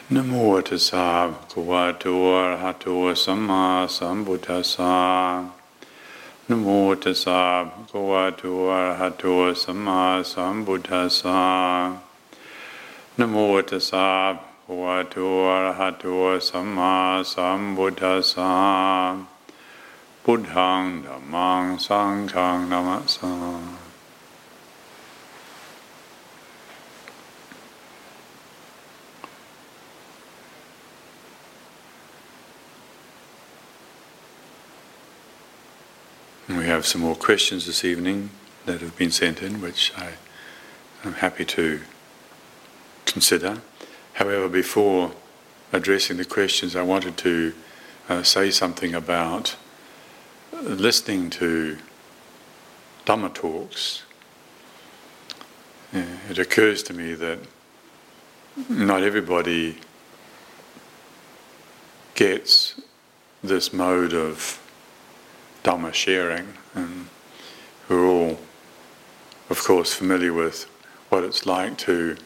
นะโมตัสสะภะคะวะโตอะระหะโตสัมมาสัมพุทธัสสะนะโมตัสสะภะคะวะโตอะระหะโตสัมมาสัมพุทธัสสะนะโมตัสสะภะคะวะโตอะระหะโตสัมมาสัมพุทธัสสะพุทธังธัมมังสังฆังนะมะสาWe have some more questions this evening that have been sent in, which I am happy to consider. However, before addressing the questions, I wanted to say something about listening to Dhamma talks. It occurs to me that not everybody gets this mode of Dhamma sharing, and we're all, of course, familiar with what it's like to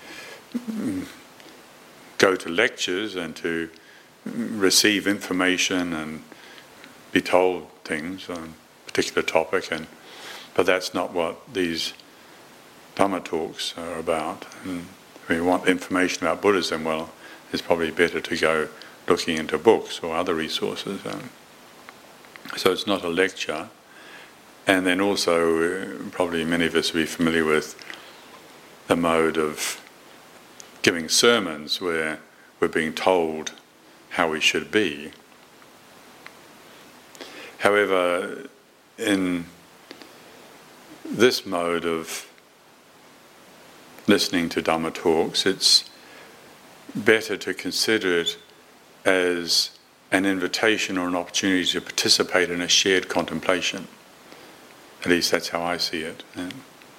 go to lectures and to receive information and be told things on a particular topic, but that's not what these Dhamma talks are about. And if we want information about Buddhism, well, it's probably better to go looking into books or other resources. So it's not a lecture. And then also, probably many of us will be familiar with the mode of giving sermons where we're being told how we should be. However, in this mode of listening to Dhamma talks, it's better to consider it as an invitation or an opportunity to participate in a shared contemplation. At least that's how I see it. And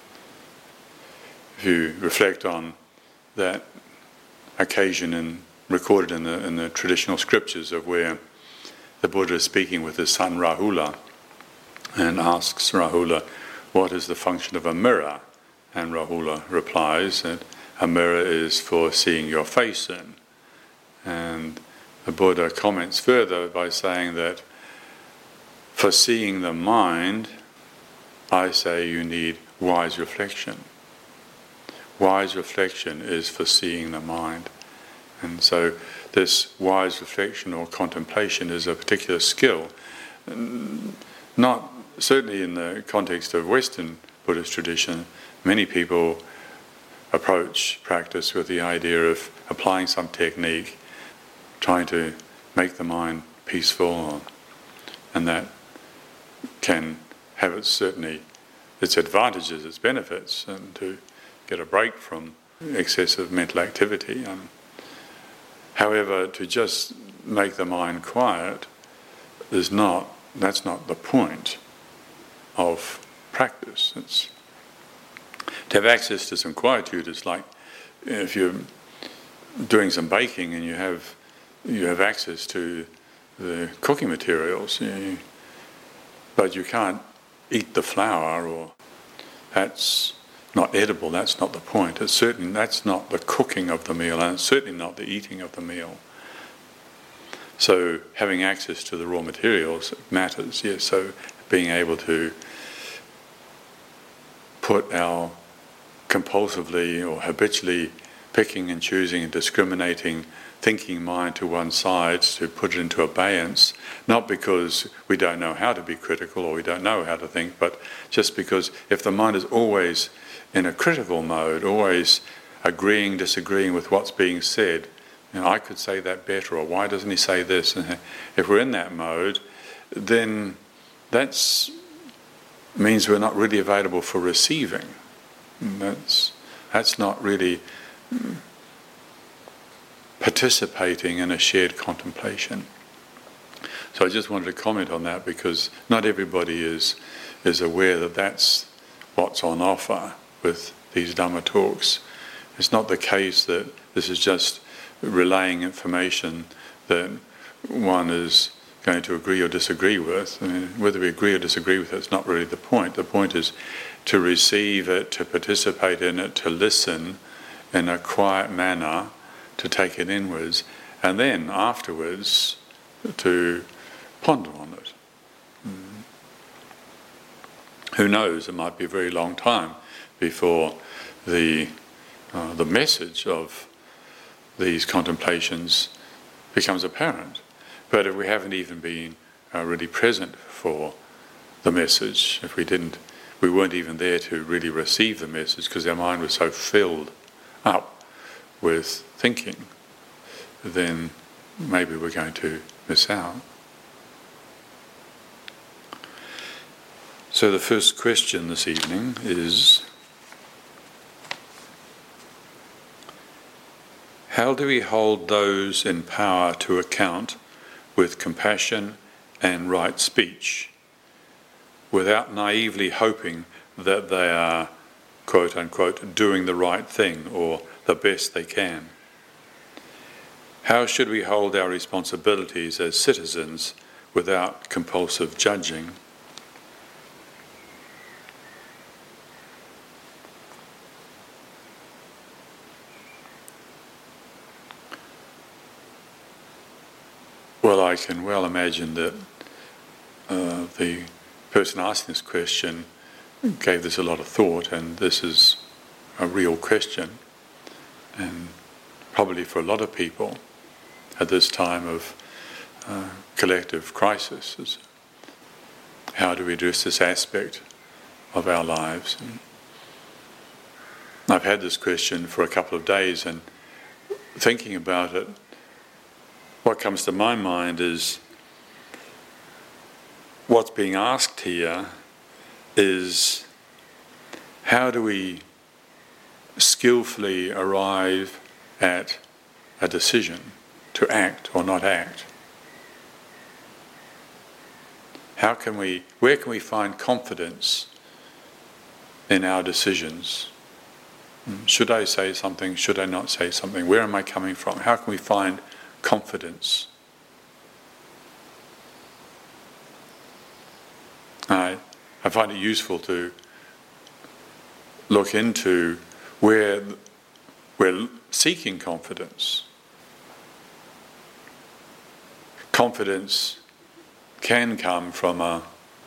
if you reflect on that occasion recorded in the traditional scriptures of where the Buddha is speaking with his son Rahula and asks Rahula, what is the function of a mirror? And Rahula replies that a mirror is for seeing your face in. And the Buddha comments further by saying that for seeing the mind, I say you need wise reflection. Wise reflection is for seeing the mind. And so this wise reflection or contemplation is a particular skill. Not certainly in the context of Western Buddhist tradition, many people approach practice with the idea of applying some technique, trying to make the mind peaceful, and that can have its advantages, its benefits, and to get a break from excessive mental activity. However, to just make the mind quiet that's not the point of practice. To have access to some quietude is like if you're doing some baking and you have access to the cooking materials, but you can't eat the flour, or that's not edible. That's not the point. That's not the cooking of the meal, and it's certainly not the eating of the meal. So having access to the raw materials matters. Yes. So being able to put our compulsively or habitually picking and choosing and discriminating thinking mind to one side, to put it into abeyance, not because we don't know how to be critical or we don't know how to think, but just because if the mind is always in a critical mode, always agreeing, disagreeing with what's being said, I could say that better, or why doesn't he say this? And if we're in that mode, then that means we're not really available for receiving. That's not really participating in a shared contemplation. So I just wanted to comment on that, because not everybody is aware that that's what's on offer with these Dhamma talks. It's not the case that this is just relaying information that one is going to agree or disagree with. Whether we agree or disagree with it's not really the point. The point is to receive it, to participate in it, to listen in a quiet manner, to take it inwards, and then afterwards to ponder on it. Who knows, it might be a very long time before the message of these contemplations becomes apparent. But if we haven't even been really present for the message, if we weren't even there to really receive the message because our mind was so filled up with thinking, then maybe we're going to miss out. So the first question this evening is, how do we hold those in power to account with compassion and right speech, without naively hoping that they are, quote unquote, doing the right thing or the best they can? How should we hold our responsibilities as citizens without compulsive judging? Well, I can well imagine that the person asking this question gave this a lot of thought, and this is a real question, and probably for a lot of people at this time of collective crisis is, how do we address this aspect of our lives? And I've had this question for a couple of days, and thinking about it, what comes to my mind is what's being asked here is, how do we skillfully arrive at a decision to act or not act? Where can we find confidence in our decisions? Should I say something? Should I not say something? Where am I coming from? How can we find confidence? I find it useful to look into where we're seeking confidence. Confidence can come from a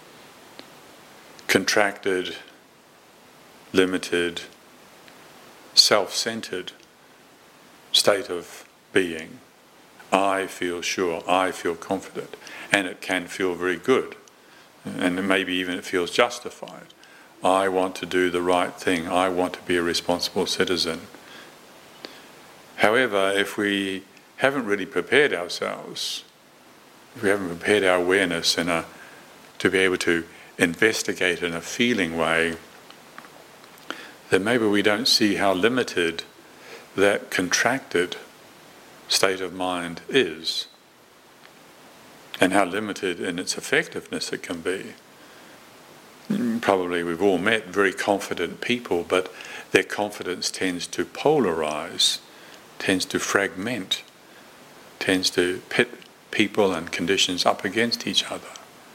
contracted, limited, self-centered state of being. I feel sure, I feel confident, and it can feel very good, and maybe even it feels justified. I want to do the right thing, I want to be a responsible citizen. However, if we haven't really prepared ourselves, if we haven't prepared our awareness to be able to investigate in a feeling way, then maybe we don't see how limited that contracted state of mind is, and how limited in its effectiveness it can be. Probably we've all met very confident people, but their confidence tends to polarize, tends to fragment, tends to pit people and conditions up against each other.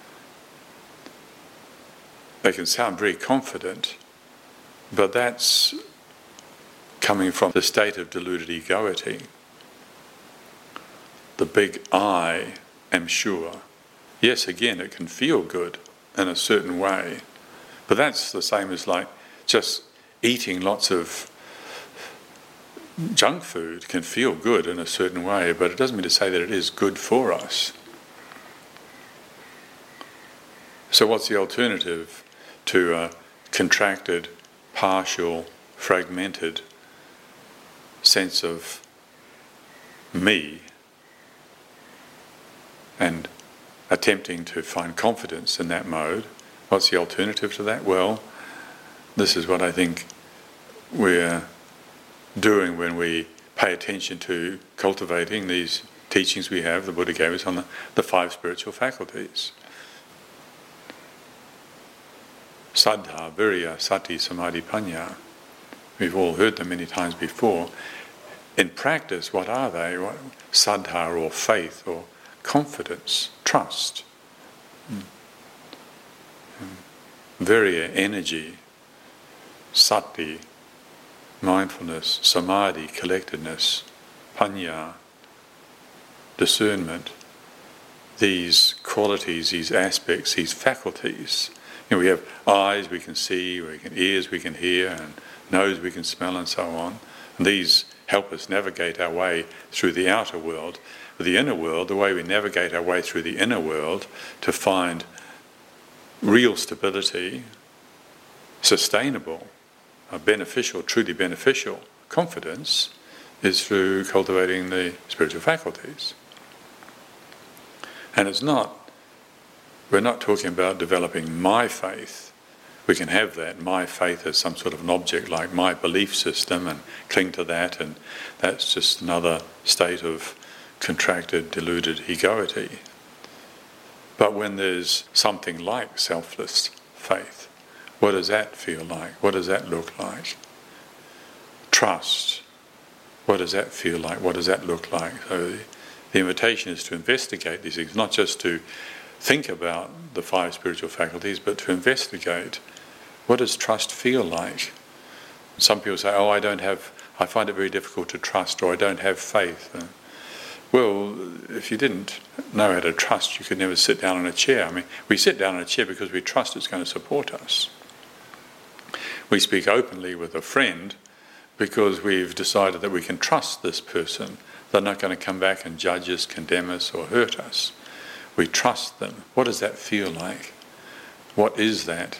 They can sound very confident, but that's coming from the state of deluded egoity. The big I am sure. Yes, again, it can feel good in a certain way, but that's the same as like just eating lots of junk food can feel good in a certain way, but it doesn't mean to say that it is good for us. So what's the alternative to a contracted, partial, fragmented sense of me, and attempting to find confidence in that mode? What's the alternative to that? Well, this is what I think we're doing when we pay attention to cultivating these teachings we have, the Buddha gave us on the five spiritual faculties. Saddha, Virya, Sati, Samadhi, Panya. We've all heard them many times before. In practice, what are they? Saddha, or faith, or confidence, trust. Virya, energy. Sati, mindfulness. Samadhi, collectedness. panya, discernment, these qualities, these aspects, these faculties. We have eyes we can see, ears we can hear, and nose we can smell, and so on. And these help us navigate our way through the outer world. With the inner world, the way we navigate our way through the inner world to find real stability, sustainable, beneficial, truly beneficial confidence is through cultivating the spiritual faculties. And we're not talking about developing my faith. We can have that, my faith, as some sort of an object like my belief system and cling to that, and that's just another state of contracted, deluded egoity. But when there's something like selfless faith, what does that feel like? What does that look like? Trust, what does that feel like? What does that look like? So the invitation is to investigate these things, not just to think about the 5 spiritual faculties, but to investigate, what does trust feel like? Some people say, I find it very difficult to trust, or I don't have faith. Well, if you didn't know how to trust, you could never sit down in a chair. I mean, we sit down in a chair because we trust it's going to support us. We speak openly with a friend because we've decided that we can trust this person. They're not going to come back and judge us, condemn us, or hurt us. We trust them. What does that feel like? What is that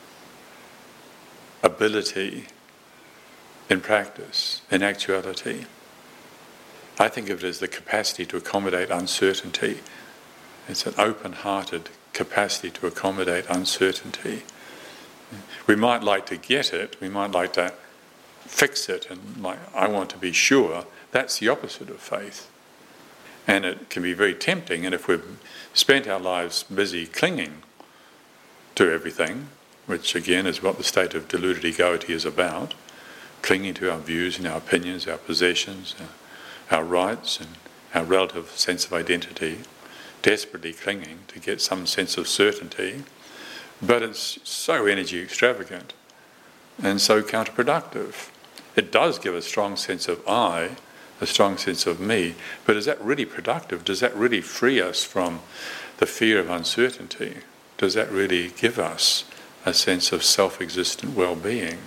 ability in practice, in actuality? I think of it as the capacity to accommodate uncertainty. It's an open-hearted capacity to accommodate uncertainty. We might like to get it, we might like to fix it, and I want to be sure. That's the opposite of faith. And it can be very tempting, and if we've spent our lives busy clinging to everything, which again is what the state of deluded egoity is about, clinging to our views and our opinions, our possessions, our rights and our relative sense of identity, desperately clinging to get some sense of certainty, but it's so energy extravagant and so counterproductive. It does give a strong sense of I, a strong sense of me, but is that really productive? Does that really free us from the fear of uncertainty? Does that really give us a sense of self-existent well-being?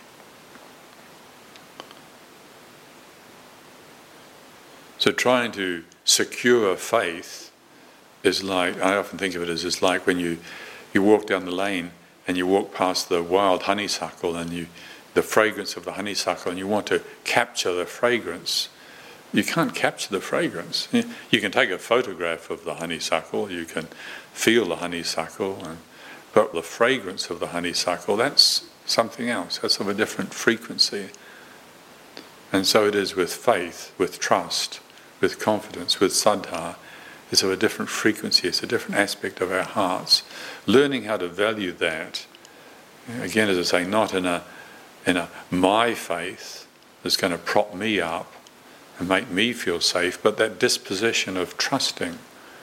So trying to secure faith is like, I often think of it as it's like when you walk down the lane and you walk past the wild honeysuckle and the fragrance of the honeysuckle, and you want to capture the fragrance. You can't capture the fragrance. You can take a photograph of the honeysuckle, you can feel the honeysuckle, but the fragrance of the honeysuckle, that's something else. That's of a different frequency. And so it is with faith, with trust, with confidence, with saddha. It's of a different frequency, it's a different aspect of our hearts. Learning how to value that, again, as I say, not in a my faith that's going to prop me up and make me feel safe, but that disposition of trusting.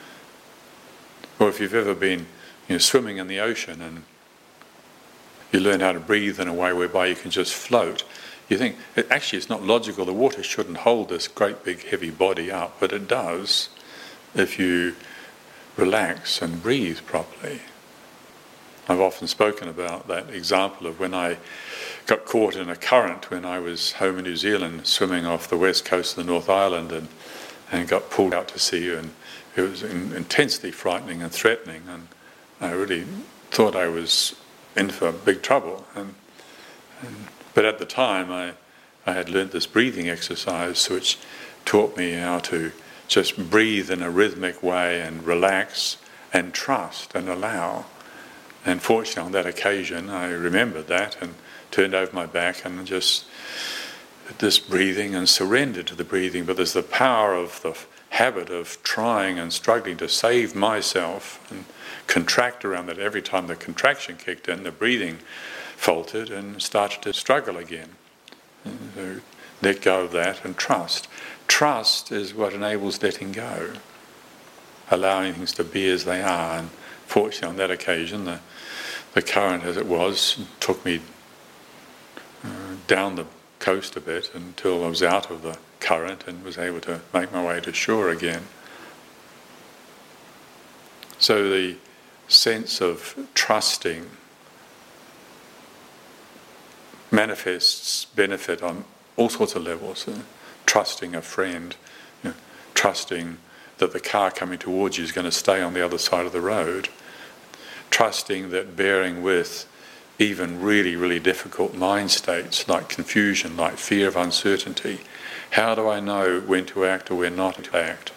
Or if you've ever been swimming in the ocean and you learn how to breathe in a way whereby you can just float, you think, actually it's not logical, the water shouldn't hold this great big heavy body up, but it does if you relax and breathe properly. I've often spoken about that example of when I got caught in a current when I was home in New Zealand, swimming off the west coast of the North Island, and got pulled out to sea, and it was intensely frightening and threatening, and I really thought I was in for big trouble. But at the time I had learnt this breathing exercise which taught me how to just breathe in a rhythmic way and relax and trust and allow. And fortunately on that occasion I remembered that and turned over my back and just this breathing and surrendered to the breathing. But there's the power of the habit of trying and struggling to save myself and contract around that. Every time the contraction kicked in, the breathing faltered and started to struggle again. And so let go of that and trust. Trust is what enables letting go, allowing things to be as they are. And fortunately on that occasion the current as it was took me down the coast a bit until I was out of the current and was able to make my way to shore again. So the sense of trusting manifests benefit on all sorts of levels. Trusting a friend, trusting that the car coming towards you is going to stay on the other side of the road, trusting that bearing with even really, really difficult mind states like confusion, like fear of uncertainty. How do I know when to act or when not to act?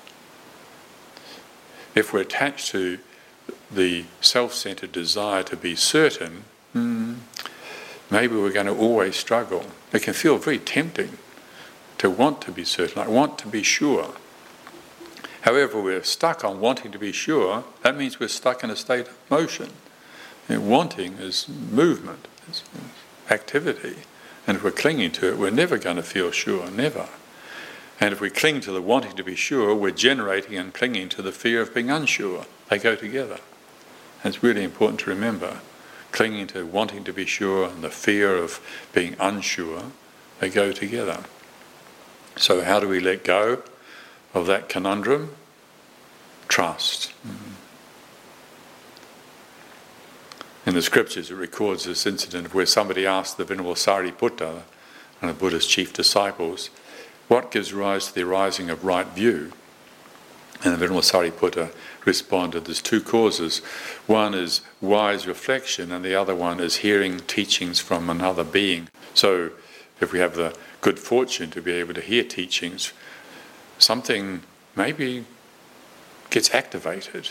If we're attached to the self-centered desire to be certain, maybe we're going to always struggle. It can feel very tempting to want to be certain. I want to be sure. However, we're stuck on wanting to be sure. That means we're stuck in a state of motion. Wanting is movement, it's activity. And if we're clinging to it, we're never going to feel sure, never. And if we cling to the wanting to be sure, we're generating and clinging to the fear of being unsure. They go together. And it's really important to remember. Clinging to wanting to be sure and the fear of being unsure, they go together. So how do we let go of that conundrum? Trust. In the scriptures it records this incident where somebody asked the Venerable Sariputta, one of the Buddha's chief disciples, what gives rise to the arising of right view? And the Venerable Sariputta responded, there's two causes. One is wise reflection and the other one is hearing teachings from another being. So if we have the good fortune to be able to hear teachings, something maybe gets activated.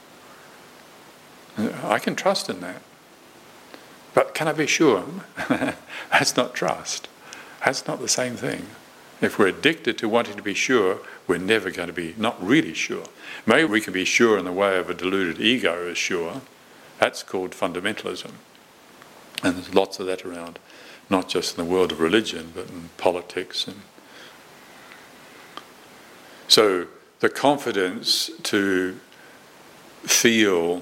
I can trust in that. But can I be sure? That's not trust. That's not the same thing. If we're addicted to wanting to be sure, we're never going to be not really sure. Maybe we can be sure in the way of a deluded ego is sure. That's called fundamentalism. And there's lots of that around, not just in the world of religion, but in politics. And so the confidence to feel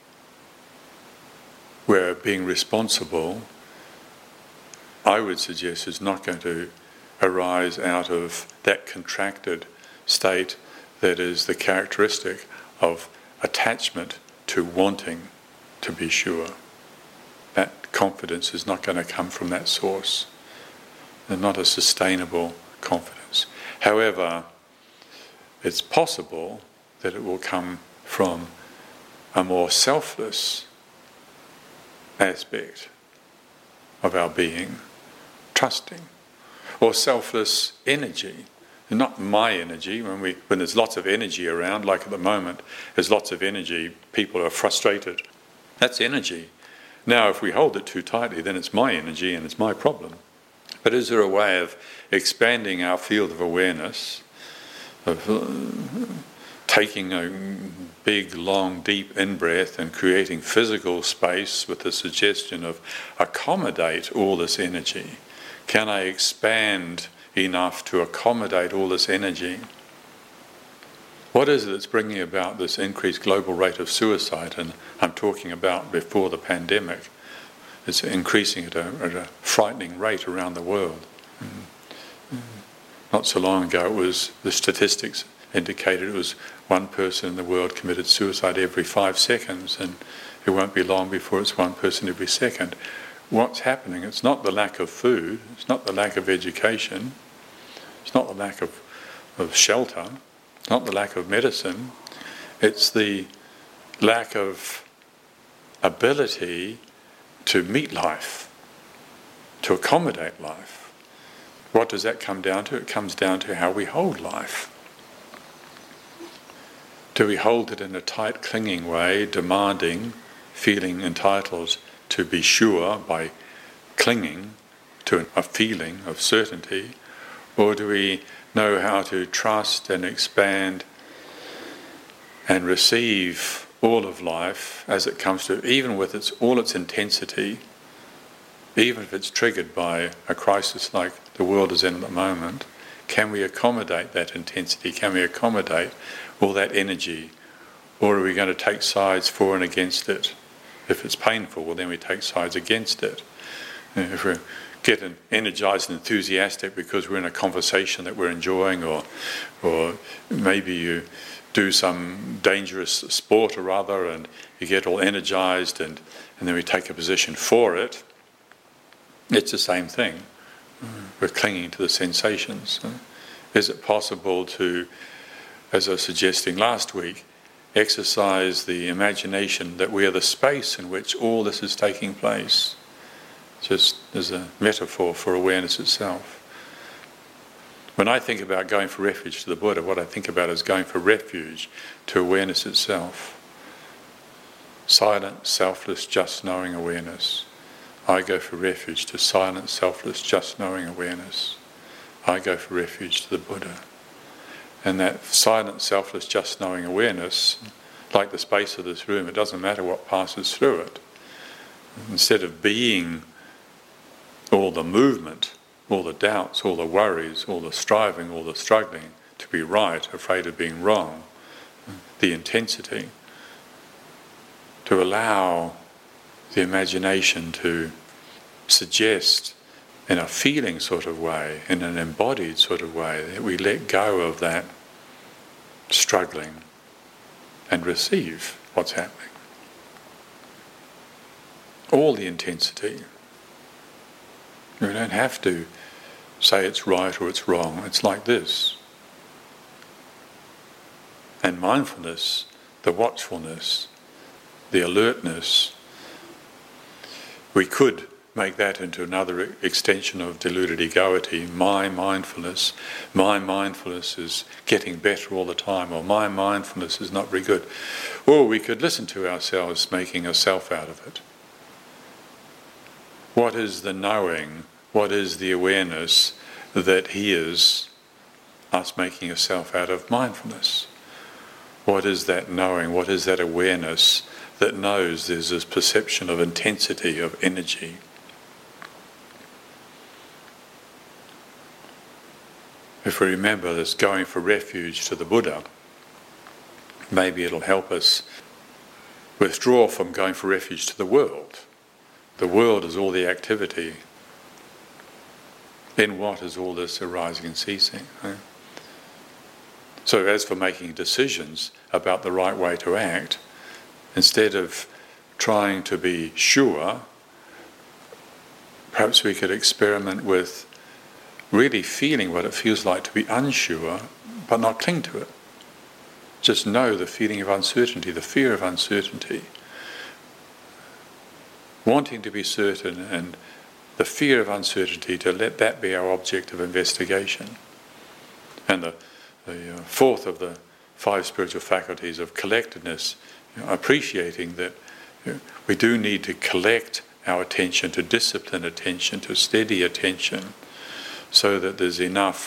we're being responsible, I would suggest, is not going to arise out of that contracted state that is the characteristic of attachment to wanting to be sure. That confidence is not going to come from that source. And not a sustainable confidence. However, it's possible that it will come from a more selfless aspect of our being, trusting, or selfless energy. Not my energy. When there's lots of energy around, like at the moment, there's lots of energy, people are frustrated. That's energy. Now, if we hold it too tightly, then it's my energy and it's my problem. But is there a way of expanding our field of awareness, of taking a big, long, deep in-breath and creating physical space with the suggestion of accommodate all this energy? Can I expand enough to accommodate all this energy? What is it that's bringing about this increased global rate of suicide? And I'm talking about before the pandemic. It's increasing at a frightening rate around the world. Not so long ago, the statistics indicated it was one person in the world committed suicide every 5 seconds, and it won't be long before it's one person every second. What's happening? It's not the lack of food, it's not the lack of education, it's not the lack of shelter, it's not the lack of medicine, it's the lack of ability to meet life, to accommodate life. What does that come down to? It comes down to how we hold life. Do we hold it in a tight, clinging way, demanding, feeling entitled to be sure by clinging to a feeling of certainty? Or do we know how to trust and expand and receive all of life as it comes to, even with all its intensity, even if it's triggered by a crisis like the world is in at the moment? Can we accommodate that intensity? Can we accommodate all that energy? Or are we going to take sides for and against it? If it's painful, well, then we take sides against it. And if we're get energized and enthusiastic because we're in a conversation that we're enjoying, or maybe you do some dangerous sport or other and you get all energized and then we take a position for it. It's the same thing. We're clinging to the sensations. Is it possible to, as I was suggesting last week, exercise the imagination that we are the space in which all this is taking place? Just as a metaphor for awareness itself. When I think about going for refuge to the Buddha, what I think about is going for refuge to awareness itself. Silent, selfless, just knowing awareness. I go for refuge to silent, selfless, just knowing awareness. I go for refuge to the Buddha. And that silent, selfless, just knowing awareness, like the space of this room, it doesn't matter what passes through it. Instead of being all the movement, all the doubts, all the worries, all the striving, all the struggling to be right, afraid of being wrong, the intensity, to allow the imagination to suggest in a feeling sort of way, in an embodied sort of way, that we let go of that struggling and receive what's happening. All the intensity. We don't have to say it's right or it's wrong. It's like this. And mindfulness, the watchfulness, the alertness, we could make that into another extension of deluded egoity. My mindfulness is getting better all the time, or my mindfulness is not very good. Or we could listen to ourselves making a self out of it. What is the knowing? What is the awareness that hears us making a self out of mindfulness? What is that knowing? What is that awareness that knows there's this perception of intensity, of energy? If we remember this going for refuge to the Buddha, maybe it'll help us withdraw from going for refuge to the world. The world is all the activity. In what is all this arising and ceasing? So as for making decisions about the right way to act, instead of trying to be sure, perhaps we could experiment with really feeling what it feels like to be unsure, but not cling to it. Just know the feeling of uncertainty, the fear of uncertainty. Wanting to be certain and the fear of uncertainty, to let that be our object of investigation. And the fourth of the five spiritual faculties of collectedness, appreciating that we do need to collect our attention, to discipline attention, to steady attention, so that there's enough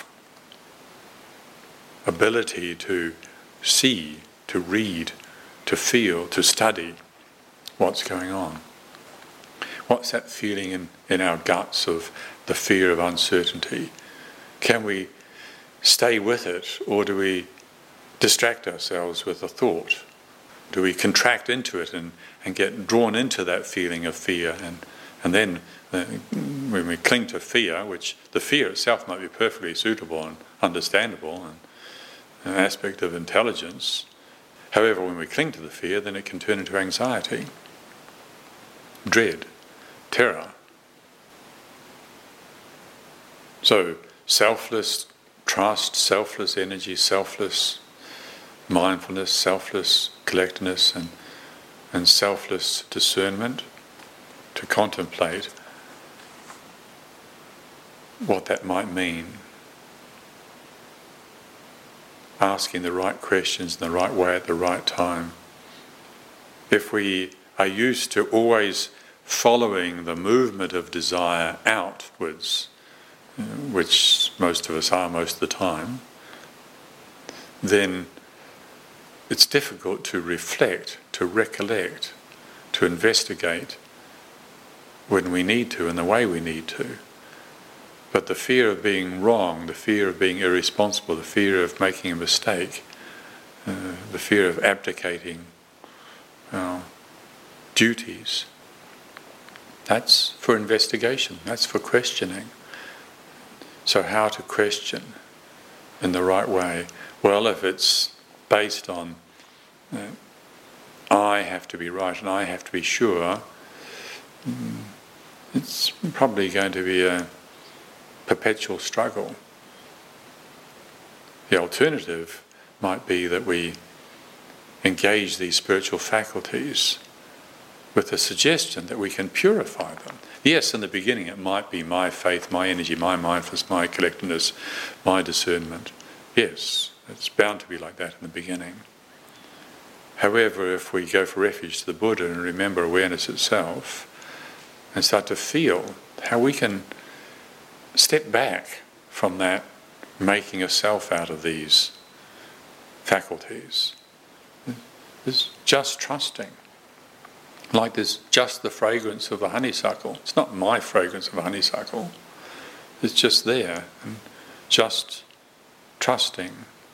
ability to see, to read, to feel, to study what's going on. What's that feeling in our guts of the fear of uncertainty? Can we stay with it, or do we distract ourselves with a thought? Do we contract into it and get drawn into that feeling of fear? And then when we cling to fear, which the fear itself might be perfectly suitable and understandable and an aspect of intelligence, however, when we cling to the fear, then it can turn into anxiety, dread, terror. So selfless trust, selfless energy, selfless mindfulness, selfless collectedness, and selfless discernment, to contemplate what that might mean. Asking the right questions in the right way at the right time. If we are used to always following the movement of desire outwards, which most of us are most of the time, then it's difficult to reflect, to recollect, to investigate when we need to and the way we need to. But the fear of being wrong, the fear of being irresponsible, the fear of making a mistake, the fear of abdicating our duties, That's for investigation, that's for questioning. So how to question in the right way? Well, if it's based on I have to be right and I have to be sure, it's probably going to be a perpetual struggle. The alternative might be that we engage these spiritual faculties with the suggestion that we can purify them. Yes, in the beginning it might be my faith, my energy, my mindfulness, my collectedness, my discernment. Yes, it's bound to be like that in the beginning. However, if we go for refuge to the Buddha and remember awareness itself and start to feel how we can step back from that making a self out of these faculties, there's just trusting. Like there's just the fragrance of a honeysuckle. It's not my fragrance of a honeysuckle. It's just there, and just trusting.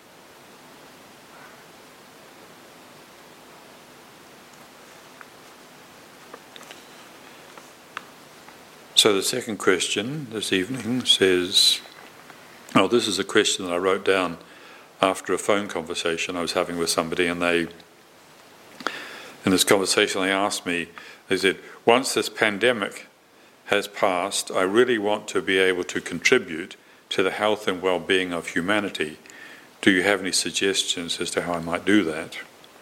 So the second question this evening says, this is a question that I wrote down after a phone conversation I was having with somebody, and in this conversation they asked me, they said, once this pandemic has passed, I really want to be able to contribute to the health and well-being of humanity. Do you have any suggestions as to how I might do that?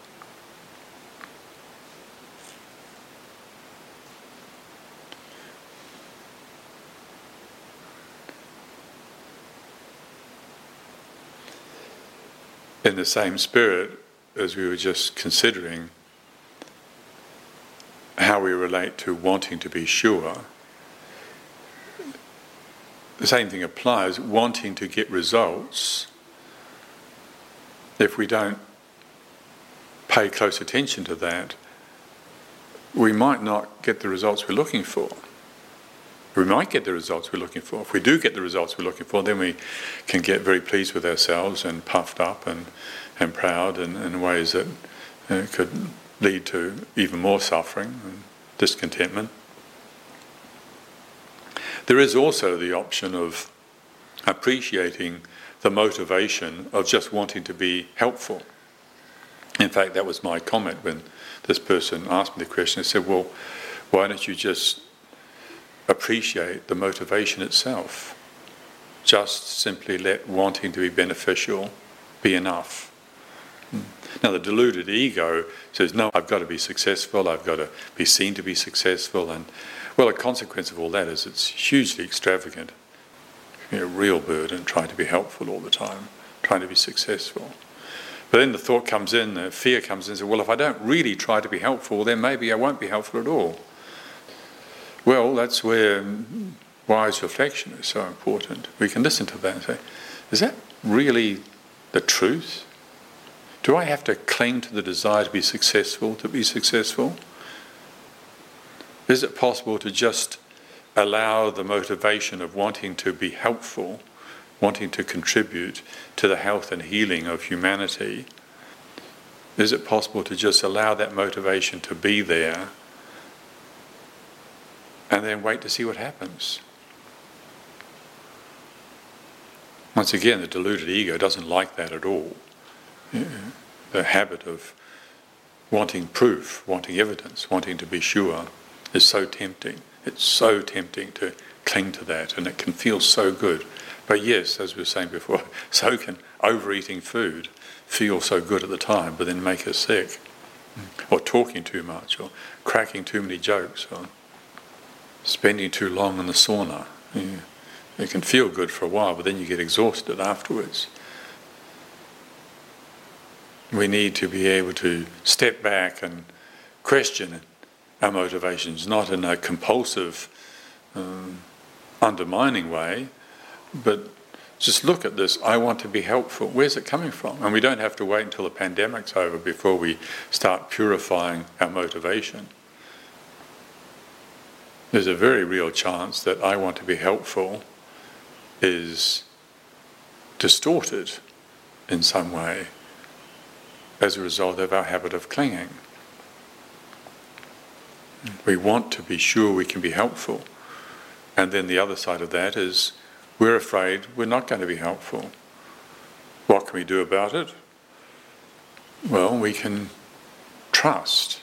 In the same spirit as we were just considering how we relate to wanting to be sure, the same thing applies, wanting to get results. If we don't pay close attention to that, we might not get the results we're looking for. We might get the results we're looking for. If we do get the results we're looking for, then we can get very pleased with ourselves and puffed up and proud in ways that could lead to even more suffering and discontentment. There is also the option of appreciating the motivation of just wanting to be helpful. In fact, that was my comment when this person asked me the question. They said, well, why don't you just appreciate the motivation itself? Just simply let wanting to be beneficial be enough. Now, the deluded ego says, no, I've got to be successful, I've got to be seen to be successful, and, well, a consequence of all that is it's hugely extravagant. Real burden, trying to be helpful all the time, trying to be successful. But then the thought comes in, the fear comes in, and says, well, if I don't really try to be helpful, then maybe I won't be helpful at all. Well, that's where wise reflection is so important. We can listen to that and say, is that really the truth? Do I have to cling to the desire to be successful to be successful? Is it possible to just allow the motivation of wanting to be helpful, wanting to contribute to the health and healing of humanity? Is it possible to just allow that motivation to be there and then wait to see what happens? Once again, the deluded ego doesn't like that at all. The habit of wanting proof, wanting evidence, wanting to be sure is so tempting. It's so tempting to cling to that, and it can feel so good. But yes, as we were saying before, so can overeating food feel so good at the time, but then make us sick. Or talking too much, or cracking too many jokes, or spending too long in the sauna. It can feel good for a while, but then you get exhausted afterwards. We need to be able to step back and question our motivations, not in a compulsive, undermining way, but just look at this, I want to be helpful. Where's it coming from? And we don't have to wait until the pandemic's over before we start purifying our motivation. There's a very real chance that I want to be helpful is distorted in some way as a result of our habit of clinging. We want to be sure we can be helpful. And then the other side of that is we're afraid we're not going to be helpful. What can we do about it? Well, we can trust.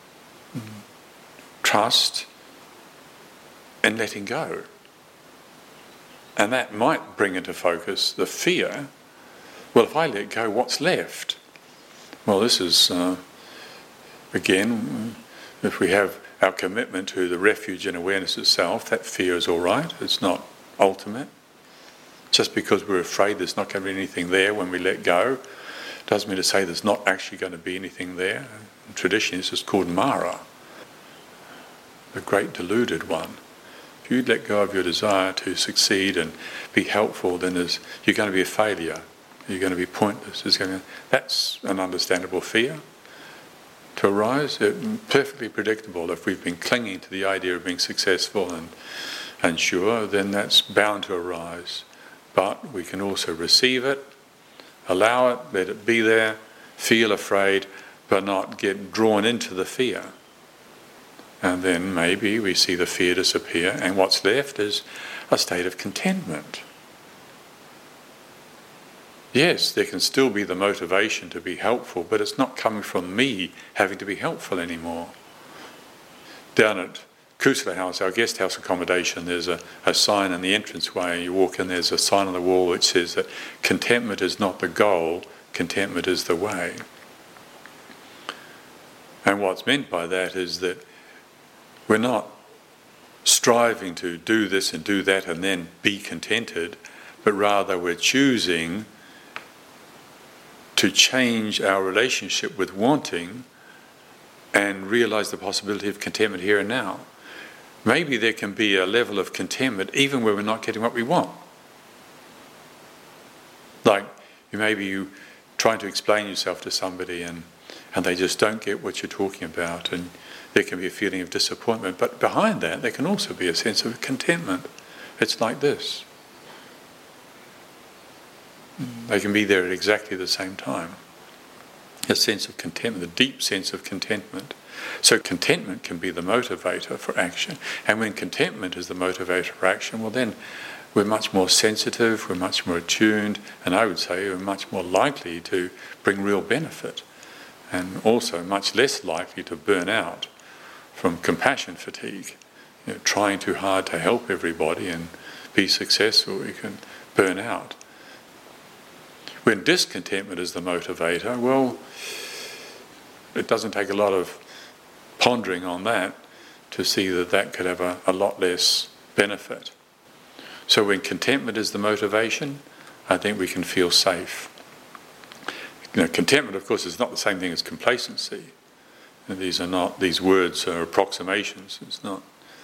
Trust and letting go. And that might bring into focus the fear. Well, if I let go, what's left? Well, this is, again, if we have our commitment to the refuge and awareness itself, that fear is all right. It's not ultimate. Just because we're afraid there's not going to be anything there when we let go, doesn't mean to say there's not actually going to be anything there. In tradition, this is called Mara, the great deluded one. If you let go of your desire to succeed and be helpful, then you're going to be a failure. You're going to be pointless. That's an understandable fear to arise. Perfectly predictable. If we've been clinging to the idea of being successful and sure, then that's bound to arise. But we can also receive it, allow it, let it be there, feel afraid, but not get drawn into the fear. And then maybe we see the fear disappear, and what's left is a state of contentment. Yes, there can still be the motivation to be helpful, but it's not coming from me having to be helpful anymore. Down at Kusala House, our guest house accommodation, there's a sign in the entranceway. You walk in, there's a sign on the wall which says that contentment is not the goal, contentment is the way. And what's meant by that is that we're not striving to do this and do that and then be contented, but rather we're choosing to change our relationship with wanting and realise the possibility of contentment here and now. Maybe there can be a level of contentment even where we're not getting what we want. Like you trying to explain yourself to somebody and they just don't get what you're talking about, and there can be a feeling of disappointment. But behind that, there can also be a sense of contentment. It's like this. They can be there at exactly the same time. A sense of contentment, a deep sense of contentment. So contentment can be the motivator for action. And when contentment is the motivator for action, well then we're much more sensitive, we're much more attuned, and I would say we're much more likely to bring real benefit, and also much less likely to burn out from compassion fatigue. Trying too hard to help everybody and be successful, we can burn out. When discontentment is the motivator, well, it doesn't take a lot of pondering on that to see that could have a lot less benefit. So when contentment is the motivation, I think we can feel safe. Contentment, of course, is not the same thing as complacency. These words are approximations. It's not.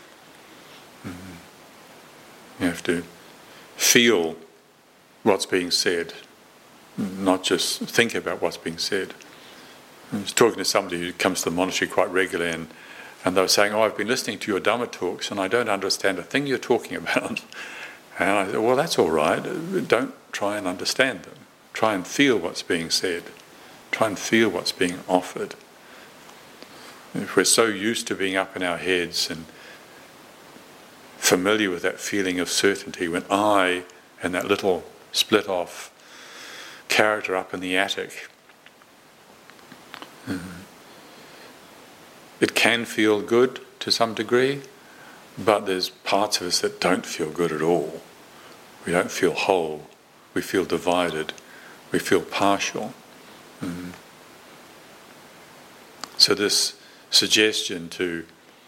You have to feel what's being said, not just think about what's being said. I was talking to somebody who comes to the monastery quite regularly, and they were saying, I've been listening to your Dhamma talks and I don't understand a thing you're talking about. And I said, well, that's all right. Don't try and understand them. Try and feel what's being said. Try and feel what's being offered. If we're so used to being up in our heads and familiar with that feeling of certainty, when I and that little split off character up in the attic, it can feel good to some degree, but there's parts of us that don't feel good at all. We don't feel whole. We feel divided. We feel partial. So this suggestion to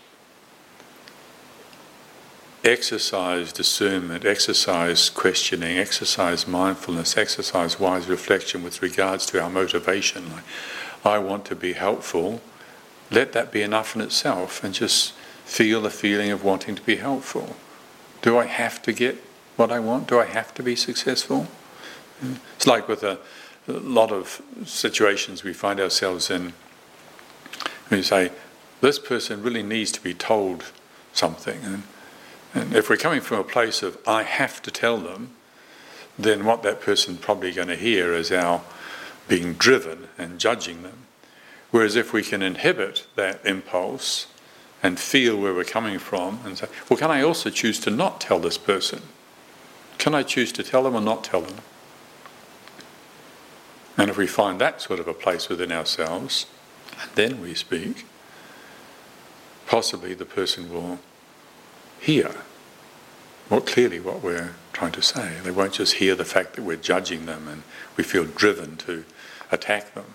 exercise discernment, exercise questioning, exercise mindfulness, exercise wise reflection with regards to our motivation. Like, I want to be helpful. Let that be enough in itself, and just feel the feeling of wanting to be helpful. Do I have to get what I want? Do I have to be successful? It's like with a lot of situations we find ourselves in. We say, this person really needs to be told something. And if we're coming from a place of, I have to tell them, then what that person's probably going to hear is our being driven and judging them. Whereas if we can inhibit that impulse and feel where we're coming from and say, well, can I also choose to not tell this person? Can I choose to tell them or not tell them? And if we find that sort of a place within ourselves, and then we speak, possibly the person will hear more clearly what we're trying to say. They won't just hear the fact that we're judging them and we feel driven to attack them.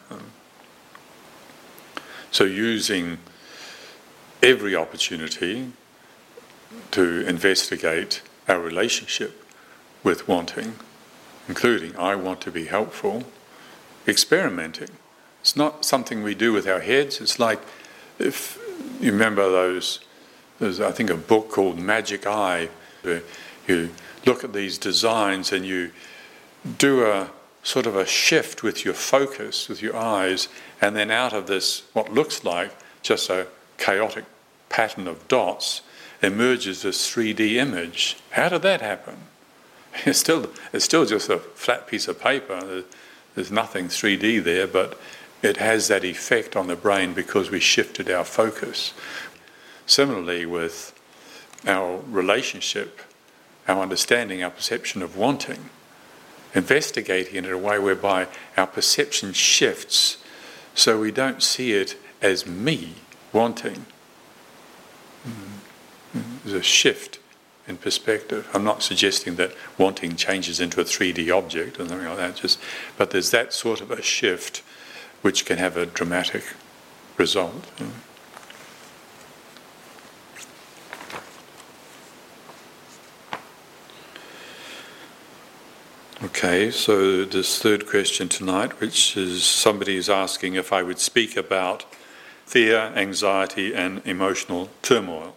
So using every opportunity to investigate our relationship with wanting, including I want to be helpful, experimenting. It's not something we do with our heads. It's like, if you remember there's I think a book called Magic Eye, where you look at these designs and you do a sort of a shift with your focus, with your eyes, and then out of this, what looks like just a chaotic pattern of dots, emerges this 3D image. How did that happen? It's still just a flat piece of paper. There's nothing 3D there, but it has that effect on the brain because we shifted our focus. Similarly with our relationship, our understanding, our perception of wanting, investigating it in a way whereby our perception shifts so we don't see it as me wanting. There's a shift in perspective. I'm not suggesting that wanting changes into a 3D object or something like that, but there's that sort of a shift which can have a dramatic result. Okay, so this third question tonight, which is somebody is asking if I would speak about fear, anxiety and emotional turmoil.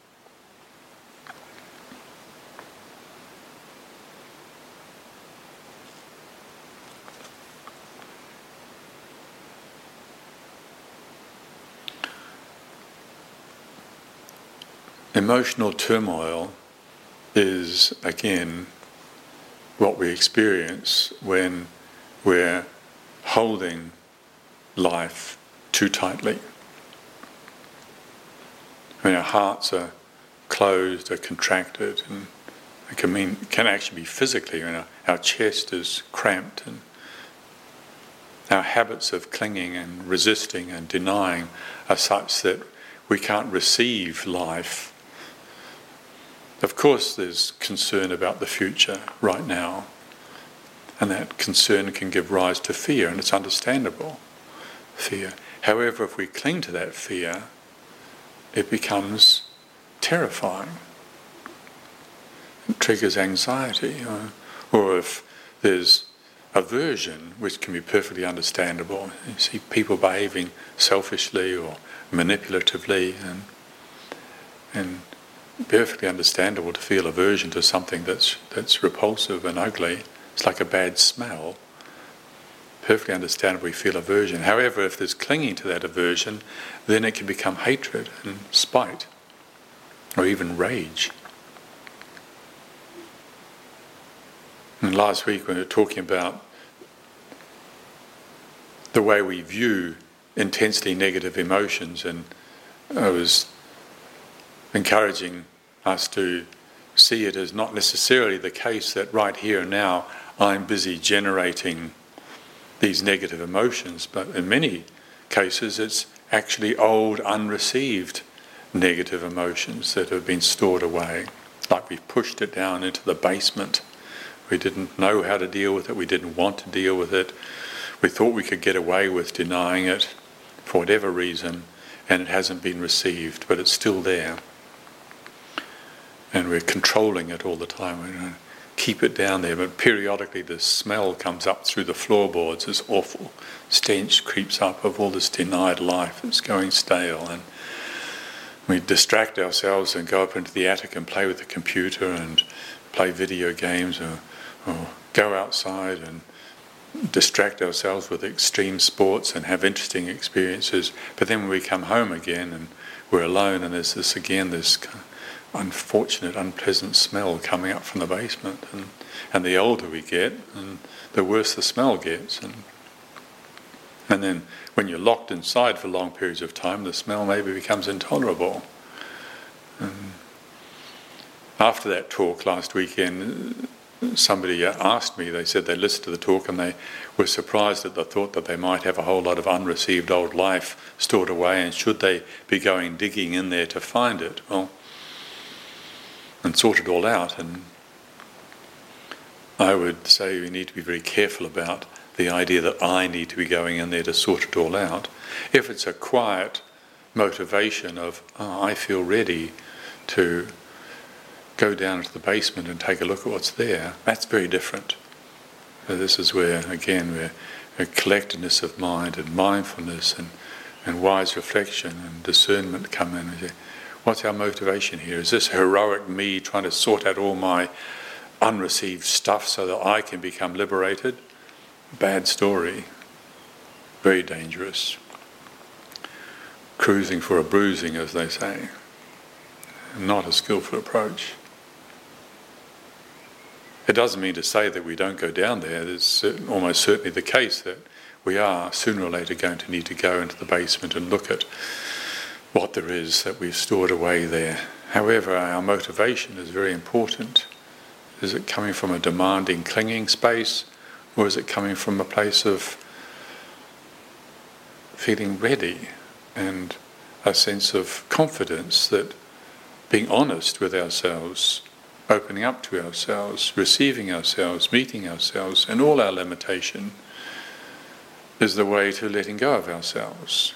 Emotional turmoil is, again, what we experience when we're holding life too tightly. When our hearts are closed, are contracted, and it can actually be physically, our chest is cramped, and our habits of clinging and resisting and denying are such that we can't receive life. Of course, there's concern about the future right now, and that concern can give rise to fear, and it's understandable, fear. However, if we cling to that fear, it becomes terrifying. It triggers anxiety. Or if there's aversion, which can be perfectly understandable. You see people behaving selfishly or manipulatively, and perfectly understandable to feel aversion to something that's repulsive and ugly. It's like a bad smell. Perfectly understandable we feel aversion. However, if there's clinging to that aversion, then it can become hatred and spite, or even rage. And last week when we were talking about the way we view intensely negative emotions, and I was encouraging us to see it as not necessarily the case that right here and now I'm busy generating these negative emotions, but in many cases it's actually old, unreceived negative emotions that have been stored away, like we've pushed it down into the basement. We didn't know how to deal with it, we didn't want to deal with it, we thought we could get away with denying it for whatever reason, and it hasn't been received, but it's still there. And we're controlling it all the time. We're going to keep it down there, but periodically the smell comes up through the floorboards, this awful stench creeps up of all this denied life that's going stale, and we distract ourselves and go up into the attic and play with the computer and play video games, or go outside and distract ourselves with extreme sports and have interesting experiences. But then when we come home again and we're alone, and there's this unfortunate, unpleasant smell coming up from the basement, and the older we get, and the worse the smell gets, and then when you're locked inside for long periods of time, the smell maybe becomes intolerable. after that talk last weekend, somebody asked me, they said they listened to the talk and they were surprised at the thought that they might have a whole lot of unreceived old life stored away, and should they be going digging in there to find it, well, and sort it all out. And I would say we need to be very careful about the idea that I need to be going in there to sort it all out. If it's a quiet motivation of, I feel ready to go down into the basement and take a look at what's there, that's very different. So this is where, again, where a collectedness of mind and mindfulness and wise reflection and discernment come in. And say, what's our motivation here? Is this heroic me trying to sort out all my unreceived stuff so that I can become liberated? Bad story. Very dangerous. Cruising for a bruising, as they say. Not a skillful approach. It doesn't mean to say that we don't go down there. It's almost certainly the case that we are sooner or later going to need to go into the basement and look at what there is that we've stored away there. However, our motivation is very important. Is it coming from a demanding, clinging space, or is it coming from a place of feeling ready and a sense of confidence that being honest with ourselves, opening up to ourselves, receiving ourselves, meeting ourselves, and all our limitation is the way to letting go of ourselves.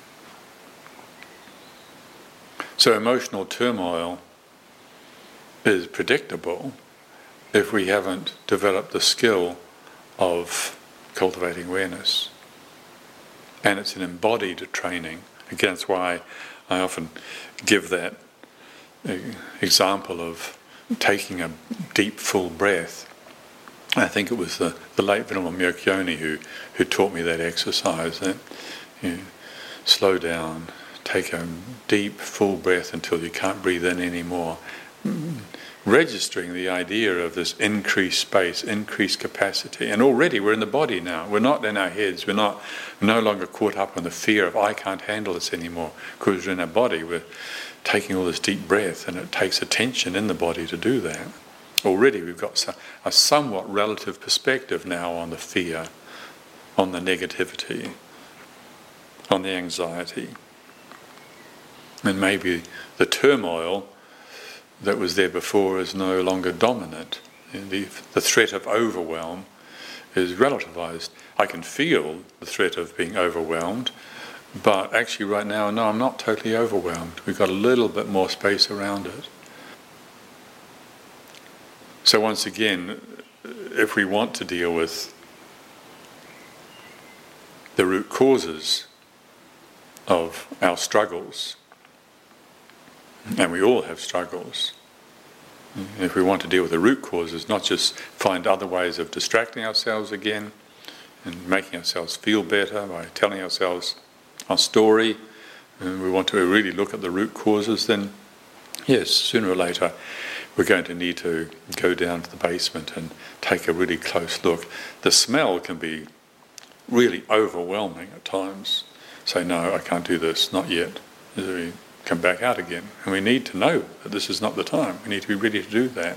So emotional turmoil is predictable if we haven't developed the skill of cultivating awareness. And it's an embodied training. Again, that's why I often give that example of taking a deep, full breath. I think it was the late Venerable Myokyoni who taught me that exercise, that you slow down, take a deep, full breath until you can't breathe in anymore. Registering the idea of this increased space, increased capacity. And already we're in the body now. We're not in our heads. We're no longer caught up in the fear of, I can't handle this anymore. Because we're in our body. We're taking all this deep breath, and it takes attention in the body to do that. Already we've got a somewhat relative perspective now on the fear, on the negativity, on the anxiety. And maybe the turmoil that was there before is no longer dominant. The threat of overwhelm is relativized. I can feel the threat of being overwhelmed, but actually right now, no, I'm not totally overwhelmed. We've got a little bit more space around it. So once again, if we want to deal with the root causes of our struggles, and we all have struggles, if we want to deal with the root causes, not just find other ways of distracting ourselves again and making ourselves feel better by telling ourselves our story, and we want to really look at the root causes, then yes, sooner or later we're going to need to go down to the basement and take a really close look. The smell can be really overwhelming at times. Say, no, I can't do this, not yet. We come back out again. And we need to know that this is not the time. We need to be ready to do that.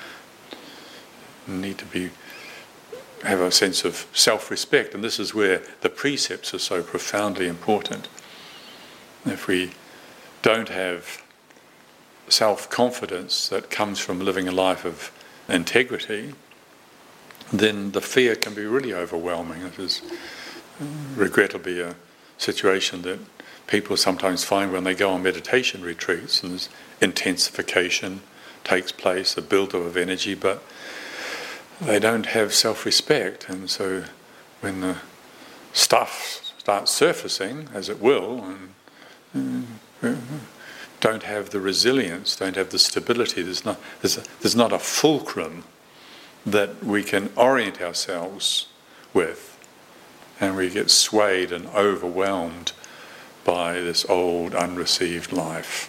We need to have a sense of self-respect, and this is where the precepts are so profoundly important. If we don't have self-confidence that comes from living a life of integrity, then the fear can be really overwhelming. It is regrettably a situation that people sometimes find when they go on meditation retreats, and this intensification takes place, a build-up of energy, but they don't have self-respect, and so when the stuff starts surfacing, as it will, and don't have the resilience, don't have the stability, there's not a fulcrum that we can orient ourselves with, and we get swayed and overwhelmed by this old unreceived life.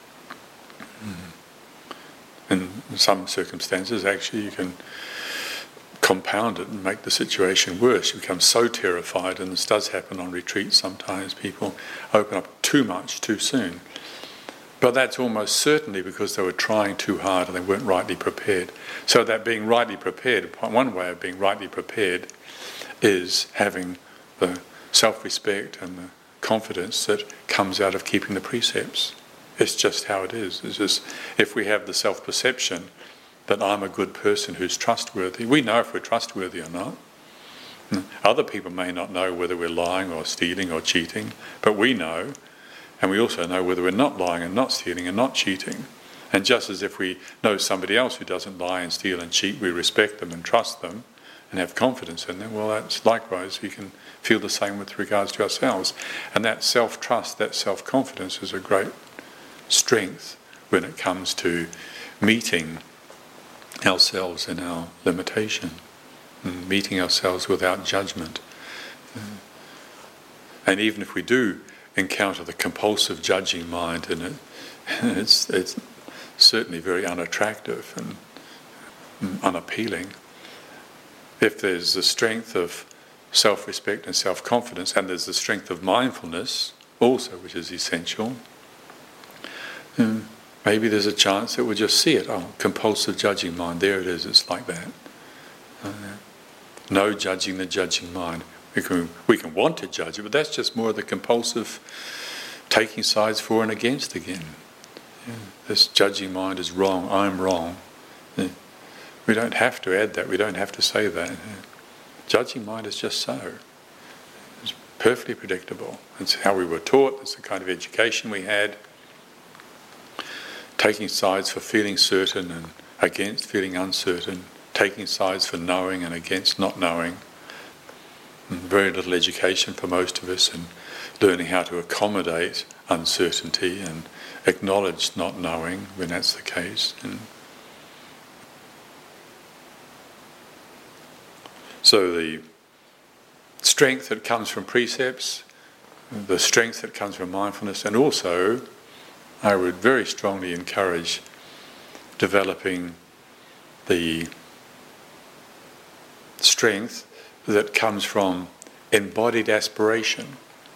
In some circumstances, actually, you can compound it and make the situation worse. You become so terrified, and this does happen on retreats sometimes. People open up too much too soon. But that's almost certainly because they were trying too hard and they weren't rightly prepared. So that being rightly prepared, one way of being rightly prepared is having the self-respect and the confidence that comes out of keeping the precepts. It's just how it is. It's just, if we have the self-perception that I'm a good person who's trustworthy, we know if we're trustworthy or not. Other people may not know whether we're lying or stealing or cheating, but we know, and we also know whether we're not lying and not stealing and not cheating. And just as if we know somebody else who doesn't lie and steal and cheat, we respect them and trust them and have confidence in them, well, that's likewise, we can feel the same with regards to ourselves. And that self-trust, that self-confidence is a great strength when it comes to meeting ourselves in our limitation, and meeting ourselves without judgment. And even if we do encounter the compulsive judging mind, and it's certainly very unattractive and unappealing, if there's the strength of self-respect and self-confidence, and there's the strength of mindfulness also, which is essential, maybe there's a chance that we'll just see it. Oh, compulsive judging mind, there it is, it's like that. No judging the judging mind. We can want to judge it, but that's just more of the compulsive taking sides for and against again. This judging mind is wrong, I'm wrong. We don't have to add that, we don't have to say that. Judging mind is just so. It's perfectly predictable. It's how we were taught, it's the kind of education we had. Taking sides for feeling certain and against feeling uncertain, taking sides for knowing and against not knowing. And very little education for most of us in learning how to accommodate uncertainty and acknowledge not knowing when that's the case. And so the strength that comes from precepts, the strength that comes from mindfulness, and also I would very strongly encourage developing the strength that comes from embodied aspiration.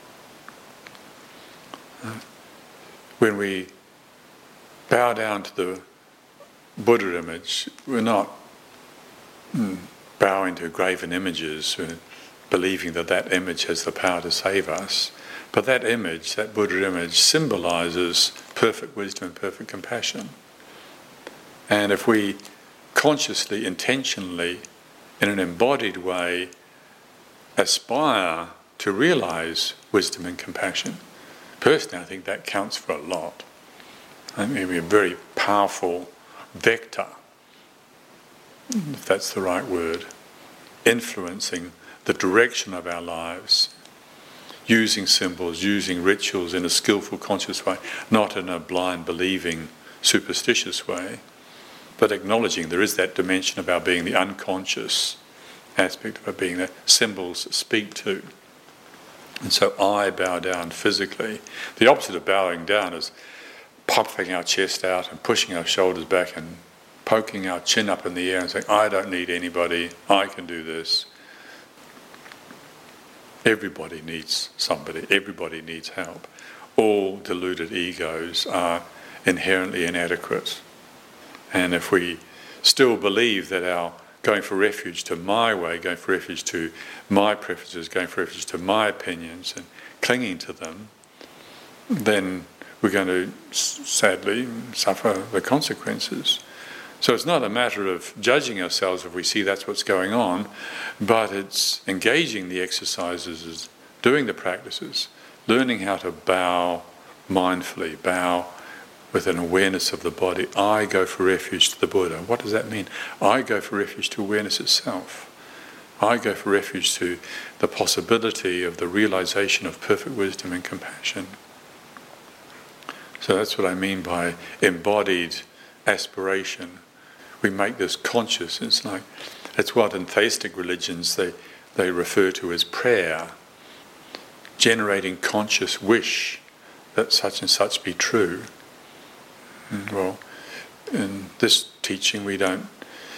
When we bow down to the Buddha image, we're not bowing to graven images, believing that that image has the power to save us. But that image, that Buddha image, symbolises perfect wisdom and perfect compassion. And if we consciously, intentionally, in an embodied way, aspire to realise wisdom and compassion, personally I think that counts for a lot. I think it would be a very powerful vector, if that's the right word, influencing the direction of our lives, using symbols, using rituals in a skillful, conscious way, not in a blind, believing, superstitious way, but acknowledging there is that dimension of our being, the unconscious aspect of our being that symbols speak to. And so I bow down physically. The opposite of bowing down is puffing our chest out and pushing our shoulders back and poking our chin up in the air and saying, I don't need anybody, I can do this. Everybody needs somebody, everybody needs help. All deluded egos are inherently inadequate. And if we still believe that our going for refuge to my way, going for refuge to my preferences, going for refuge to my opinions and clinging to them, then we're going to sadly suffer the consequences. So it's not a matter of judging ourselves if we see that's what's going on, but it's engaging the exercises, doing the practices, learning how to bow mindfully, bow with an awareness of the body. I go for refuge to the Buddha. What does that mean? I go for refuge to awareness itself. I go for refuge to the possibility of the realization of perfect wisdom and compassion. So that's what I mean by embodied aspiration. We make this conscious. It's what in theistic religions they refer to as prayer, generating conscious wish that such and such be true. Well, in this teaching we don't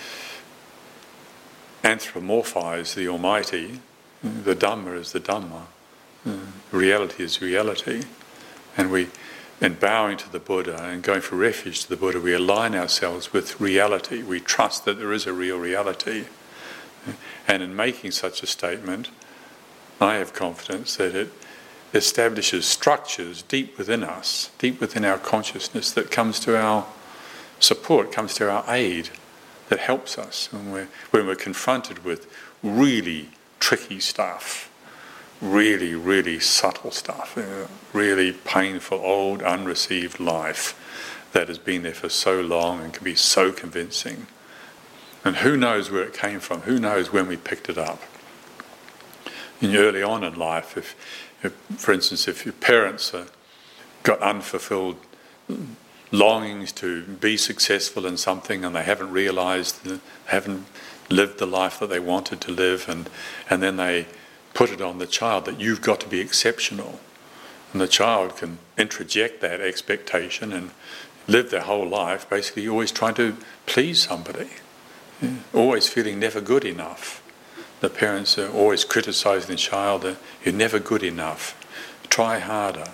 anthropomorphize the Almighty. The Dhamma is the Dhamma. Reality is reality. And we in bowing to the Buddha and going for refuge to the Buddha, we align ourselves with reality. We trust that there is a real reality. And in making such a statement, I have confidence that it establishes structures deep within us, deep within our consciousness, that comes to our support, comes to our aid, that helps us when we're confronted with really tricky stuff, really, really subtle stuff, really painful, old, unreceived life that has been there for so long and can be so convincing. And who knows where it came from? Who knows when we picked it up? And early on in life, if for instance, if your parents got unfulfilled longings to be successful in something and they haven't realised, haven't lived the life that they wanted to live, and then they put it on the child that you've got to be exceptional. And the child can introject that expectation and live their whole life basically always trying to please somebody, always feeling never good enough. The parents are always criticising the child that you're never good enough, try harder.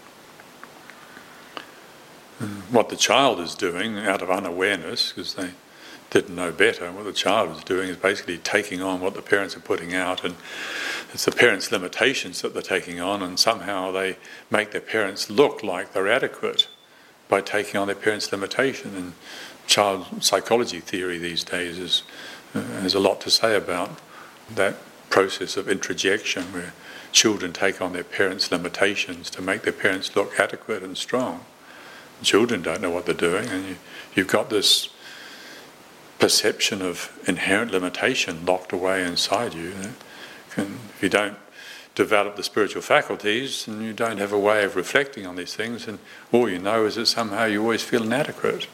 What the child is doing out of unawareness, because they didn't know better, what the child is doing is basically taking on what the parents are putting out, and it's the parents' limitations that they're taking on, and somehow they make their parents look like they're adequate by taking on their parents' limitation. And child psychology theory these days has a lot to say about that process of introjection, where children take on their parents' limitations to make their parents look adequate and strong. Children don't know what they're doing, and you've got this perception of inherent limitation locked away inside you. If you don't develop the spiritual faculties, and you don't have a way of reflecting on these things, and all you know is that somehow you always feel inadequate.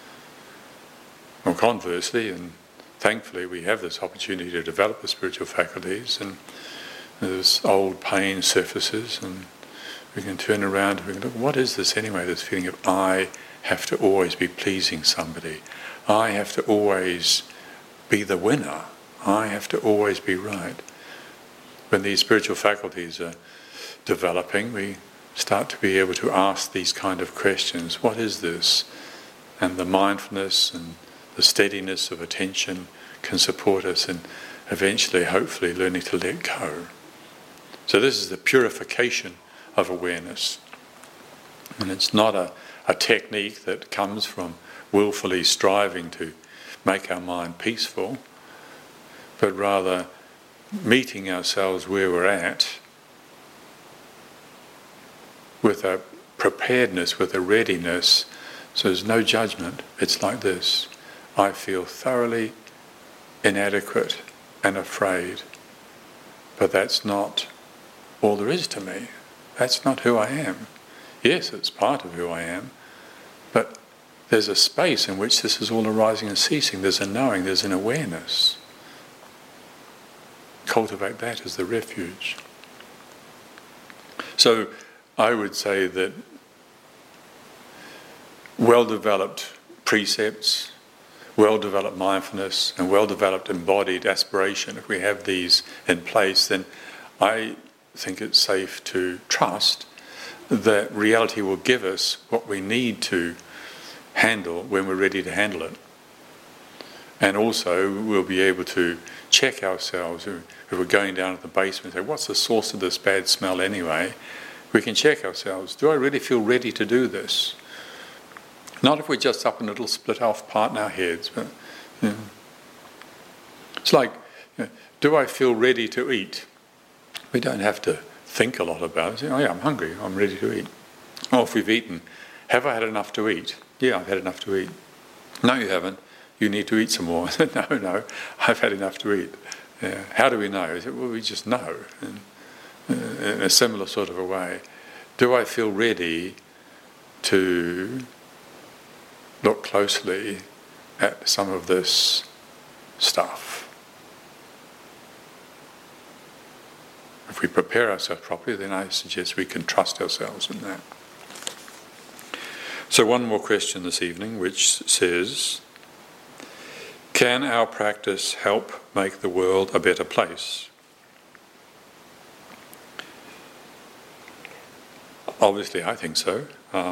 Or conversely, and thankfully we have this opportunity to develop the spiritual faculties, and this old pain surfaces, and we can turn around and we can look, what is this anyway, this feeling of I have to always be pleasing somebody, I have to always be the winner, I have to always be right. When these spiritual faculties are developing, we start to be able to ask these kind of questions. What is this? And the mindfulness and the steadiness of attention can support us in eventually, hopefully, learning to let go. So this is the purification of awareness. And it's not a technique that comes from willfully striving to make our mind peaceful, but rather meeting ourselves where we're at with a preparedness, with a readiness. So there's no judgment. It's like this. I feel thoroughly inadequate and afraid, but that's not all there is to me. That's not who I am. Yes, it's part of who I am, but there's a space in which this is all arising and ceasing. There's a knowing, there's an awareness. Cultivate that as the refuge. So I would say that well-developed precepts, well-developed mindfulness, and well-developed embodied aspiration, if we have these in place, then I think it's safe to trust that reality will give us what we need to handle when we're ready to handle it. And also we'll be able to check ourselves. If we're going down to the basement and say, what's the source of this bad smell anyway? We can check ourselves. Do I really feel ready to do this? Not if we're just up in a little split off part in our heads. But, it's like, do I feel ready to eat? We don't have to think a lot about it. Say, oh yeah, I'm hungry, I'm ready to eat. Oh, if we've eaten, have I had enough to eat? Yeah, I've had enough to eat. No, you haven't. You need to eat some more. No, I've had enough to eat. Yeah. How do we know? Well, we just know. In a similar sort of a way. Do I feel ready to look closely at some of this stuff? If we prepare ourselves properly, then I suggest we can trust ourselves in that. So one more question this evening, which says, can our practice help make the world a better place? Obviously, I think so.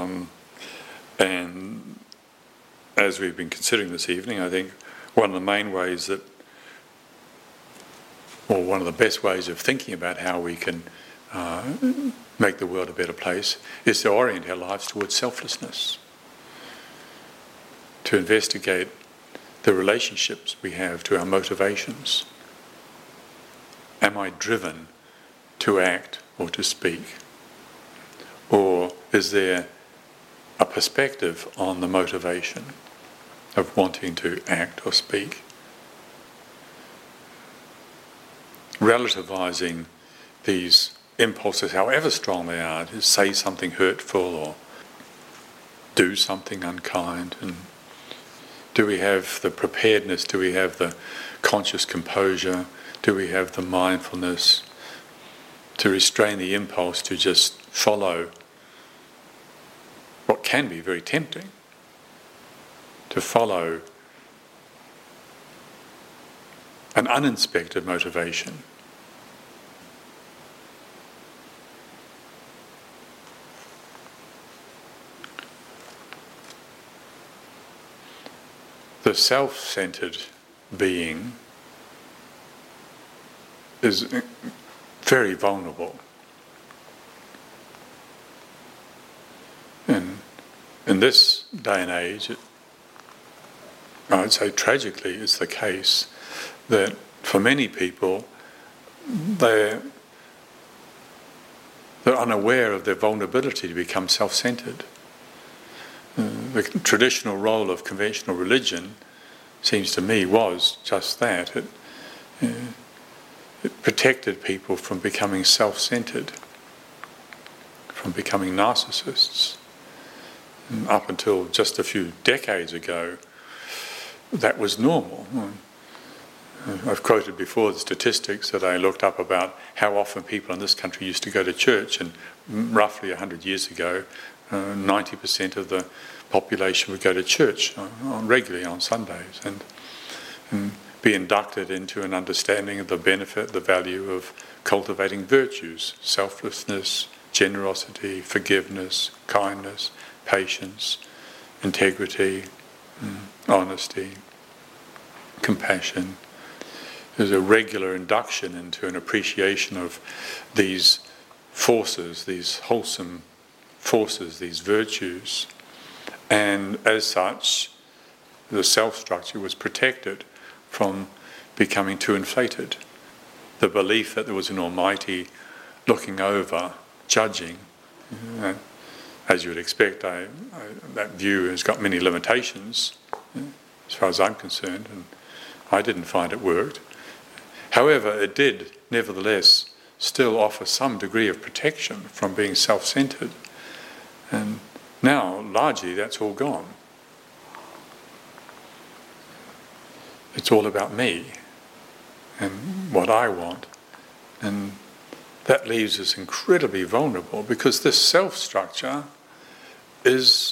And as we've been considering this evening, I think one of the main ways that, or one of the best ways of thinking about how we can make the world a better place is to orient our lives towards selflessness, to investigate the relationships we have to our motivations. Am I driven to act or to speak? Or is there a perspective on the motivation of wanting to act or speak? Relativizing these impulses, however strong they are, to say something hurtful or do something unkind. And do we have the preparedness? Do we have the conscious composure? Do we have the mindfulness to restrain the impulse to just follow what can be very tempting, to follow an uninspected motivation? The self-centered being is very vulnerable. And in this day and age, I'd say tragically it's the case that for many people, they're unaware of their vulnerability to become self-centered. The traditional role of conventional religion, seems to me, was just that. It protected people from becoming self-centered, from becoming narcissists. And up until just a few decades ago, that was normal. I've quoted before the statistics that I looked up about how often people in this country used to go to church, and roughly 100 years ago, 90% of the population would go to church regularly on Sundays and be inducted into an understanding of the benefit, the value of cultivating virtues: selflessness, generosity, forgiveness, kindness, patience, integrity, honesty, compassion. There's a regular induction into an appreciation of these forces, these wholesome forces, these virtues. And as such, the self-structure was protected from becoming too inflated. The belief that there was an Almighty looking over, judging, as you would expect, that view has got many limitations, as far as I'm concerned, and I didn't find it worked. However, it did, nevertheless, still offer some degree of protection from being self-centered. And now, largely, that's all gone. It's all about me and what I want. And that leaves us incredibly vulnerable, because this self-structure it's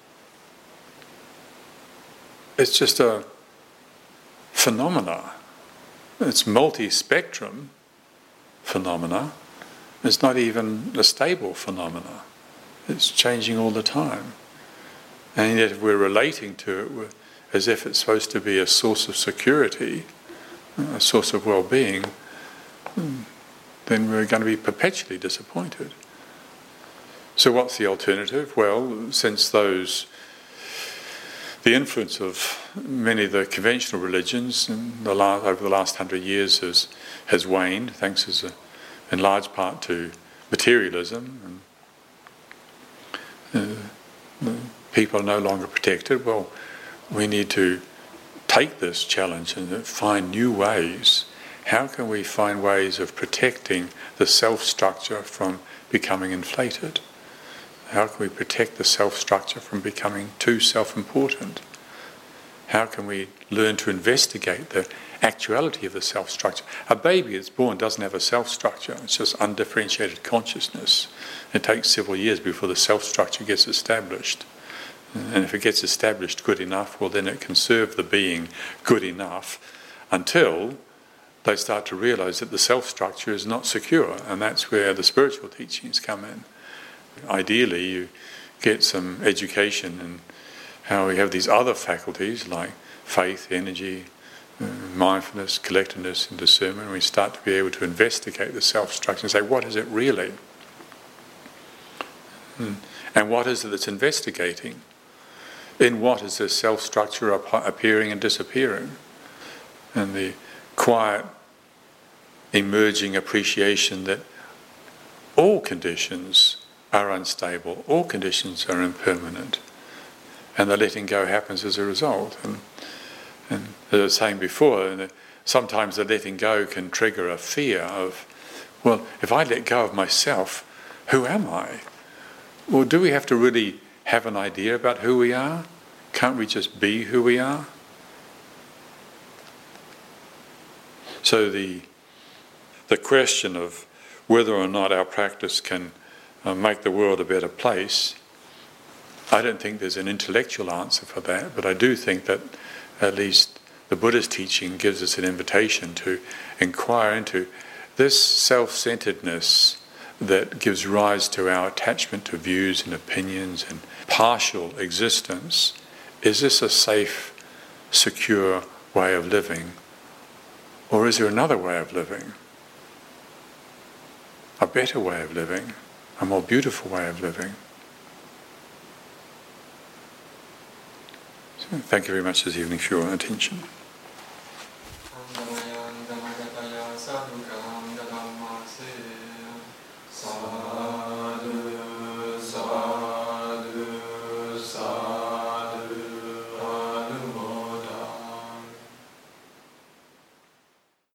just a phenomena. It's multi-spectrum phenomena. It's not even a stable phenomena. It's changing all the time. And yet if we're relating to it as if it's supposed to be a source of security, a source of well-being, then we're going to be perpetually disappointed. So what's the alternative? Well, since the influence of many of the conventional religions over the last 100 years has waned, thanks in large part to materialism, and people are no longer protected. Well, we need to take this challenge and find new ways. How can we find ways of protecting the self-structure from becoming inflated? How can we protect the self-structure from becoming too self-important? How can we learn to investigate the actuality of the self-structure? A baby that's born doesn't have a self-structure. It's just undifferentiated consciousness. It takes several years before the self-structure gets established. And if it gets established good enough, well, then it can serve the being good enough until they start to realise that the self-structure is not secure. And that's where the spiritual teachings come in, Ideally, you get some education in how we have these other faculties like faith, energy, mindfulness, collectedness and discernment, and we start to be able to investigate the self-structure and say, what is it really? And what is it that's investigating? In what is this self-structure appearing and disappearing? And the quiet, emerging appreciation that all conditions are unstable, all conditions are impermanent, and the letting go happens as a result. And as I was saying before, sometimes the letting go can trigger a fear of, well, if I let go of myself, who am I? Well, do we have to really have an idea about who we are? Can't we just be who we are? So the question of whether or not our practice can make the world a better place, I don't think there's an intellectual answer for that, but I do think that at least the Buddha's teaching gives us an invitation to inquire into this self-centeredness that gives rise to our attachment to views and opinions and partial existence. Is this a safe, secure way of living? Or is there another way of living? A better way of living? A more beautiful way of living? So thank you very much this evening for your attention.